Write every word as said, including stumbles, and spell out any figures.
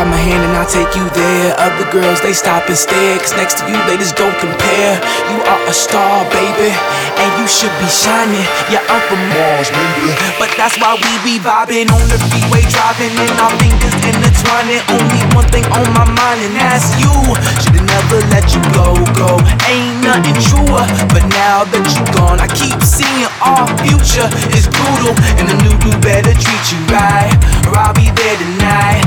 grab my hand and I'll take you there. Other girls, they stop and stare, cause next to you they just don't compare. You are a star, baby, and you should be shining. Yeah, I'm from Mars, baby, but that's why we be vibing on the freeway, driving and our fingers intertwining. Only one thing on my mind, and that's you. Should've never let you go, go. Ain't nothing truer, but now that you gone, I keep seeing our future is brutal, and the new dude better treat you right, or I'll be there tonight.